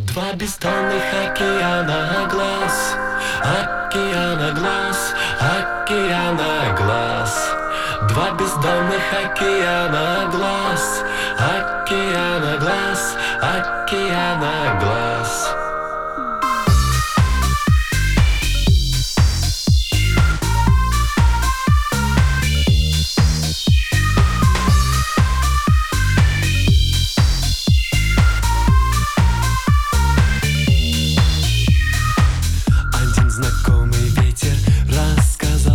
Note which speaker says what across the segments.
Speaker 1: Два бездонных океана глаз, океана глаз, океана глаз. Два бездонных океана глаз, океана глаз, океана глаз.
Speaker 2: Знакомый ветер рассказал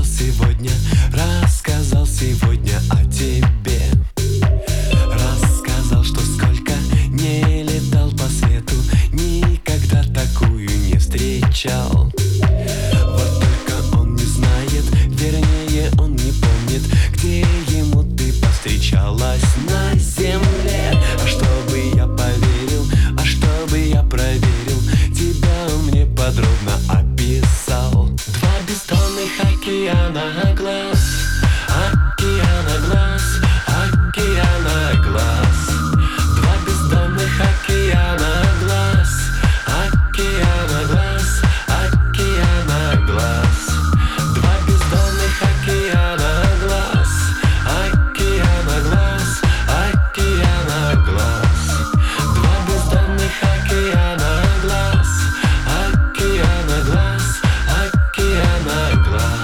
Speaker 2: сегодня о тебе. Рассказал, что сколько не летал по свету, никогда такую не встречал. Вот только он не знает, вернее он не помнит, где ему ты повстречалась на земле. А чтобы я поверил, а чтобы я проверил, тебя он мне подробно описал.
Speaker 1: Два бездонных океана глаз, океана глаз, океана глаз. Два бездонных океана глаз, океана глаз, океана глаз. Два бездонных океана глаз, океана глаз, океана глаз. Два бездонных океана глаз, океана глаз, океана глаз.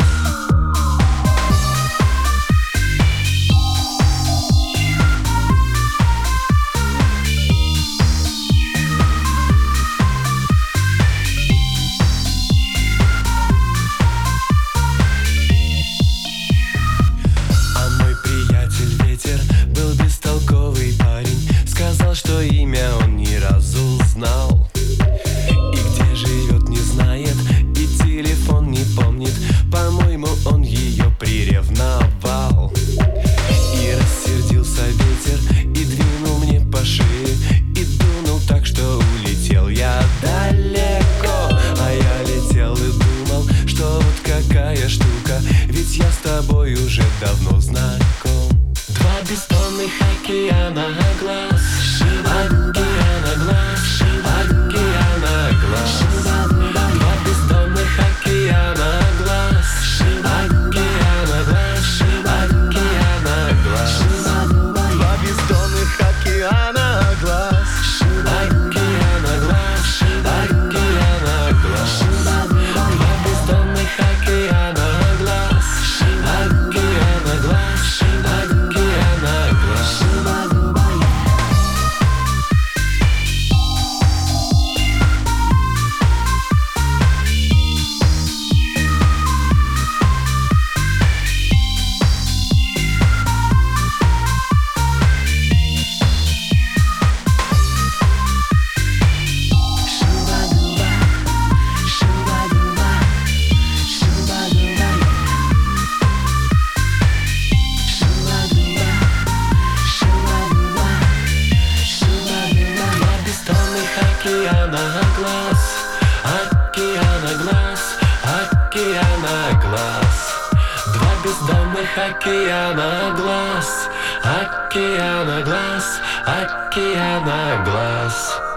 Speaker 2: Сказал, что имя он ни разу знал, и где живет не знает, и телефон не помнит. По-моему, он ее приревновал. И рассердился ветер, и двинул мне по шее, и дунул так, что улетел я далеко. А я летел и думал, что вот какая штука, ведь я с тобой уже давно знаком.
Speaker 1: Два бездонных океана глаз, океана глаз, океана глаз. Два бездонных океана глаз, океана глаз, океана глаз.
Speaker 2: Два бездонных океана глаз,
Speaker 1: океана глаз, океана глаз. Два бездонных океана глаз, океана глаз, океана глаз. Океана глаз, океана глаз, океана глаз. Два бездонных океана глаз, океана глаз, океана глаз.